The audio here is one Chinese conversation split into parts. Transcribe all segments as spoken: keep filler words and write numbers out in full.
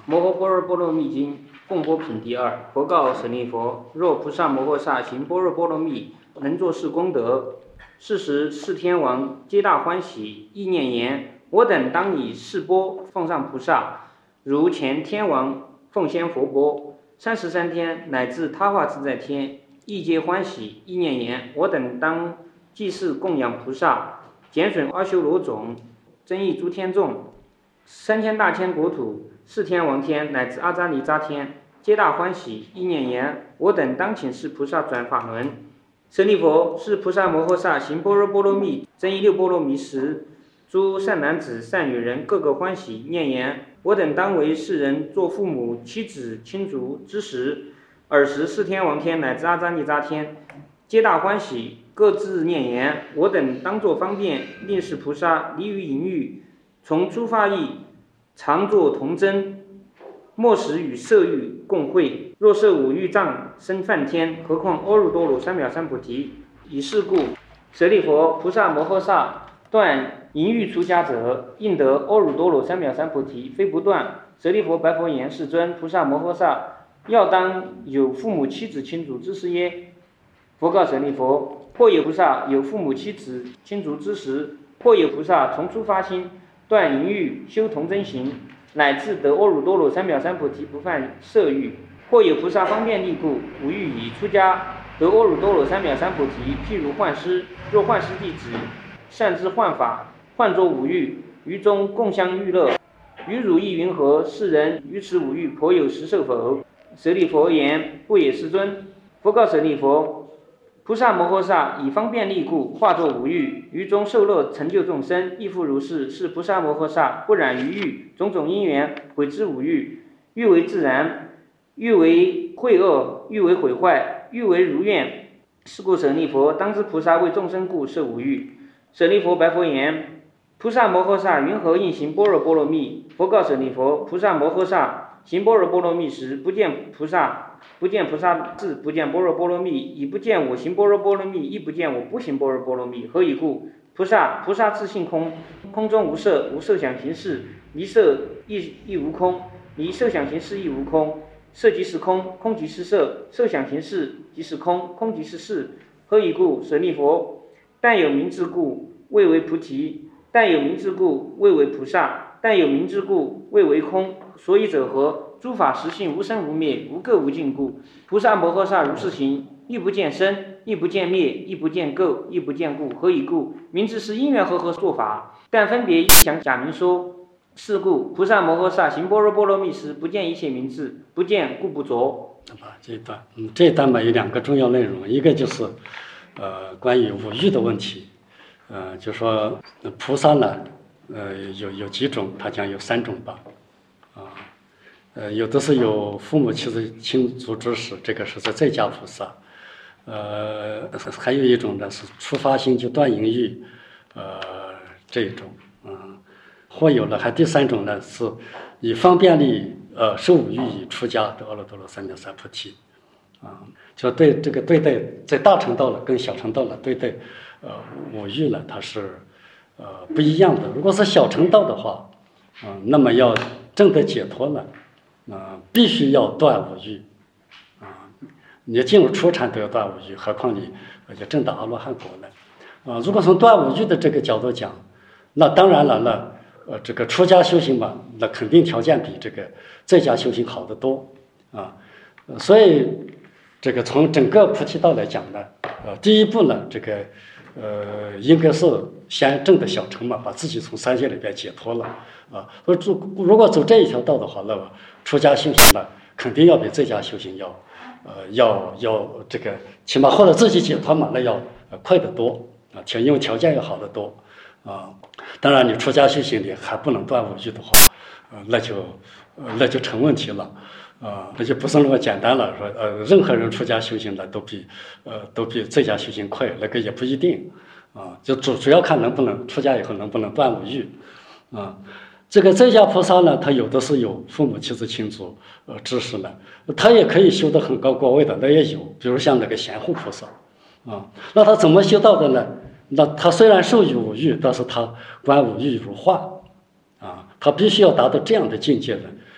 摩诃般若波罗蜜经共播品第二。佛告舍利弗：若菩萨摩诃萨行般若波罗蜜，能作是功德。是时四天王皆大欢喜，意念言：我等当以是钵奉上菩萨，如前天王奉先佛钵。三十三天乃至他化自在天，亦皆欢喜，意念言：我等当祭祀供养菩萨，减损阿修罗种，增益诸天众。三千大千国土，四天王天乃至阿扎尼扎天，皆大欢喜，意念言：我等当请示菩萨转法轮。舍利弗，是菩萨摩诃萨行般若波罗蜜，增益六波罗蜜时，诸善男子、善女人个个欢喜，念言：我等当为世人做父母、妻子、亲族之时。尔时四天王天乃至阿扎尼扎天，皆大欢喜，各自念言：我等当作方便，令使菩萨离于淫欲，从诸法意，常作童真，莫使与色欲共会。若设五欲障生梵天，何况阿耨多罗三藐三菩提。以是故，舍利弗，菩萨摩诃萨断淫欲出家者，应得阿耨多罗三藐三菩提，非不断。舍利弗白佛言：世尊，菩萨摩诃萨要当有父母妻子亲族之事耶？佛告舍利弗：或有菩萨有父母妻子亲族之时，或有菩萨从初发心，断淫欲，修童真行，乃至得阿耨多罗三藐三菩提，不犯色欲。或有菩萨方便力故，无欲以出家，得阿耨多罗三藐三菩提。譬如幻师，若幻师弟子善知幻法，幻作五欲，于中共相欲乐，于汝意云何？世人于此五欲颇有实受否？舍利弗言：不也，世尊。佛告舍利弗：菩萨摩诃萨以方便力故，化作五欲，于中受乐，成就众生，亦复如是。是菩萨摩诃萨不染于欲，种种因缘毁之五欲，欲为自然，欲为秽恶，欲为毁坏，欲为如愿。是故舍利弗，当知菩萨为众生故摄五欲。舍利弗白佛言：菩萨摩诃萨云何应行般若波罗蜜？佛告舍利弗：菩萨摩诃萨行般若波罗蜜时，不见菩萨，不见菩萨智，不见般若波罗蜜，已不见我行般若波罗蜜，亦不见我不行般若波罗蜜。何以故？菩萨菩萨自性空，空中无色，无色想行识，离色亦亦无空，离色想行识亦无空。色即是空，空即是色，色想行识即是空，空即是识。何以故？舍利弗，但有明智故，谓为菩提；但有明智故，谓为菩萨；但有明智故，谓为空。所以者何？诸法实性无生无灭，无垢无尽故。菩萨摩诃萨如是行，亦不见生，亦不见灭，亦不见垢，亦不见故。何以故？明智是因缘和合作法，但分别想假名说。是故菩萨摩诃萨行般若波罗蜜时，不见一切名字，不见故不着。 这一段，嗯，这一段嘛有两个重要内容，一个就是，呃，关于五欲的问题，呃，就说菩萨呢，呃，有有几种，他讲有三种吧，啊，呃，有的是有父母妻子亲族之时，这个是在在家菩萨，呃，还有一种呢是初发心就断淫欲，呃，这一种，嗯。或有了，还第三种呢，是以方便力，呃，受五欲以出家的阿耨多罗三藐三菩提，啊，就对这个对待在大乘道了跟小乘道了对待，呃，五欲呢，它是呃不一样的。如果是小乘道的话，啊、呃，那么要证得解脱了，啊、呃，必须要断五欲，啊，你进入初禅都要断五欲，何况你要证到阿罗汉果呢？啊、呃，如果从断五欲的这个角度讲，那当然了，那呃，这个出家修行嘛，那肯定条件比这个在家修行好得多啊。呃、所以，这个从整个菩提道来讲呢，呃，第一步呢，这个呃，应该是先证得小乘嘛，把自己从三界里边解脱了啊。如如果走这一条道的话，那么出家修行呢，肯定要比在家修行要呃要要这个起码或者自己解脱嘛，那要呃快得多啊，条因为条件要好得多。啊，当然，你出家修行你还不能断五欲的话，呃，那就，呃，那就成问题了，啊、呃，那就不是那么简单了。说，呃，任何人出家修行的都比，呃，都比在家修行快，那个也不一定，啊，就主主要看能不能出家以后能不能断五欲，啊，这个在家菩萨呢，他有的是有父母妻子亲族，呃，知识呢，他也可以修得很高高位的，那也有，比如像那个贤护菩萨，啊，那他怎么修道的呢？那他虽然受于五欲，但是他观五欲如幻，啊，他必须要达到这样的境界的，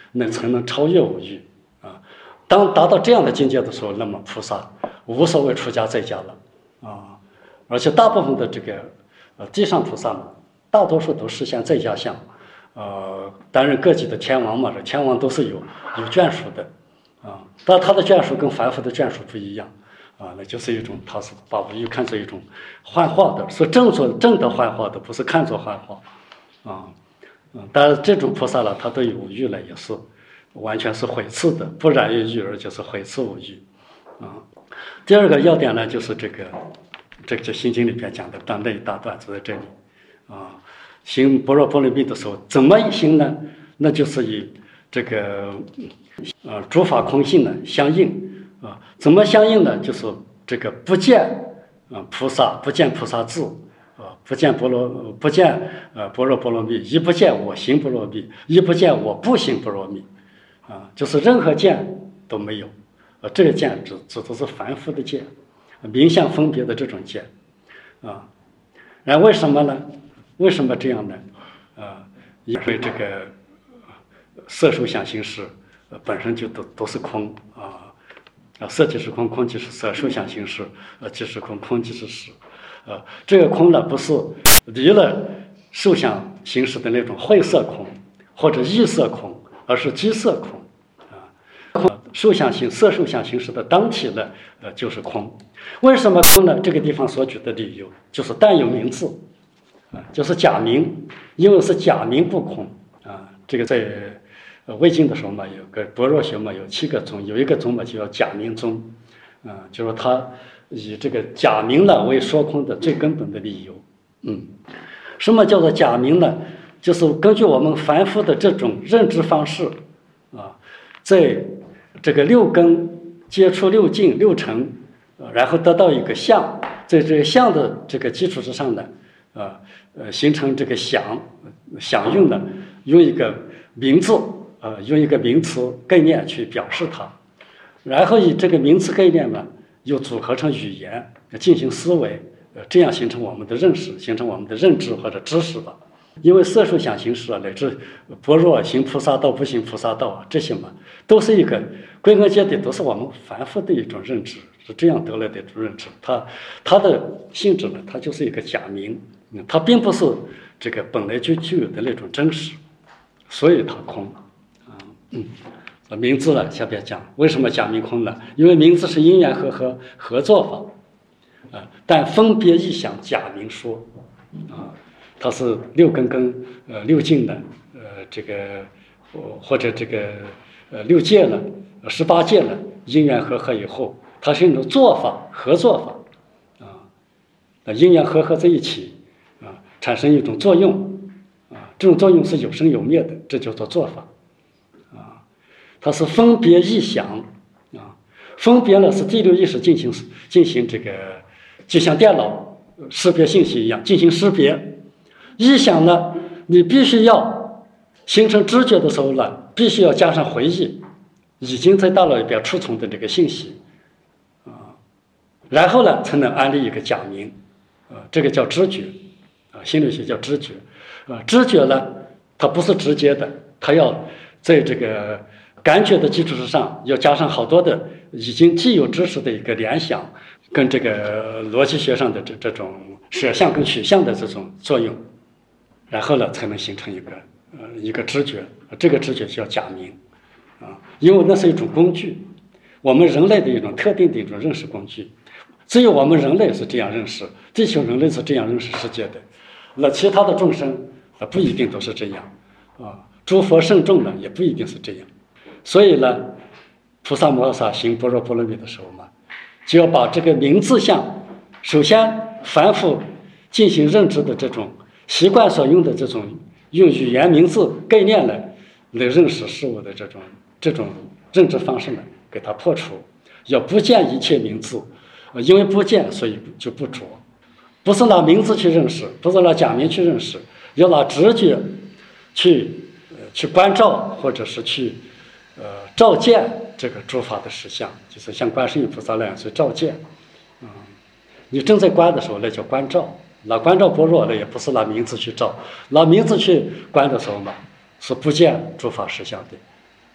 那才能超越五欲啊。当达到这样的境界的时候，那么菩萨无所谓出家在家了啊。而且大部分的这个呃地上菩萨呢，大多数都实现在家相，呃，担任各级的天王嘛，这天王都是有有眷属的啊，但他的眷属跟凡夫的眷属不一样啊，那就是一种他是把五欲看作一种幻化的，是正作正的幻化的，不是看作幻化啊。嗯，当然这种菩萨了，他对五欲呢也是完全是毁斥的，不染于欲，而且是毁斥五欲啊。第二个要点呢，就是这个这个《心经》里边讲的，但那一大段就在这里啊。行般若波罗蜜的时候，怎么行呢？那就是以这个呃诸法空性呢相应啊。怎么相应呢？就是这个不见啊菩萨，不见菩萨智啊，不见般若，不见呃般若波罗蜜，一不见我行般若蜜，一不见我不行般若蜜啊，就是任何见都没有啊。这个见指指的是凡夫的见，名相分别的这种见啊。然后为什么呢？为什么这样呢？啊，因为这个色受想行识本身就都都是空啊，啊，色即是空，空即是色，受想行识呃即是空，空即是识，呃，这个空呢不是离了受想行识的那种慧色空或者异色空，而是即色空啊。受想行色受想行识的当体呢，呃，就是空。为什么空呢？这个地方所举的理由就是但有名字。啊，就是假名，因为是假名不空啊。这个在呃魏晋的时候嘛，有个般若学嘛，有七个宗，有一个宗嘛就叫假名宗，啊，就是他以这个假名呢为说空的最根本的理由。嗯，什么叫做假名呢？就是根据我们凡夫的这种认知方式啊，在这个六根接触六境六尘，然后得到一个相，在这个相的这个基础之上呢。啊，呃，形成这个想想用的，用一个名字，呃，用一个名词概念去表示它，然后以这个名词概念呢，又组合成语言进行思维，呃，这样形成我们的认识，形成我们的认知或者知识吧。因为色受想行识啊，乃至般若行菩萨道、不行菩萨道啊，这些嘛，都是一个归根结底都是我们凡夫的一种认知，是这样得来的一种认知。它它的性质呢，它就是一个假名。它并不是这个本来就具有的那种真实，所以它空啊。嗯，名字呢，下边讲为什么假名空呢？因为名字是因缘和合合作法啊，但分别意想假名说啊，它是六根跟呃六境的呃这个或者这个呃六界了十八界了因缘和合以后，它是一种做法合作法啊，那因缘和合在一起。产生一种作用啊，这种作用是有生有灭的，这叫做做法啊。它是分别意想啊，分别呢是第六意识进行进行这个，就像电脑识别信息一样进行识别。意想呢，你必须要形成知觉的时候呢，必须要加上回忆已经在大脑里边储存的这个信息啊，然后呢才能安立一个假名啊，这个叫知觉。心理学叫知觉，啊，知觉呢，它不是直接的，它要在这个感觉的基础之上，要加上好多的已经既有知识的一个联想，跟这个逻辑学上的这这种舍相跟取相的这种作用，然后呢，才能形成一个呃一个知觉，这个知觉叫假名，啊，因为那是一种工具，我们人类的一种特定的一种认识工具，只有我们人类是这样认识，地球人类是这样认识世界的。那其他的众生啊不一定都是这样啊，诸佛圣众呢也不一定是这样，所以呢，菩萨摩诃萨行般若波罗蜜的时候嘛，就要把这个名字相，首先凡夫进行认知的这种习惯所用的这种用语言名字概念来来认识事物的这种这种认知方式呢，给它破除，要不见一切名字，因为不见，所以就不着。不是拿名字去认识，不是拿假名去认识，要拿直觉去呃去关照，或者是去呃照见这个诸法的实相，就是像观世音菩萨那样去照见。嗯，你正在观的时候，那叫观照。拿观照般若呢，也不是拿名字去照，拿名字去观的时候嘛，是不见诸法实相的。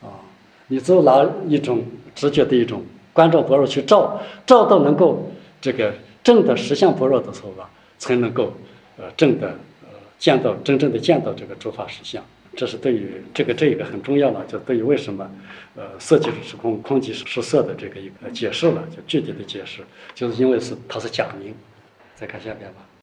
啊，你只有拿一种直觉的一种关照般若去照，照到能够这个正的实相般若的时候吧，才能够呃正的呃见到真正的见到这个诸法实相。这是对于这个这一个很重要了，就对于为什么呃色即是空，空即是色的这个一个解释了，就具体的解释，就是因为是它是假名。再看下边吧。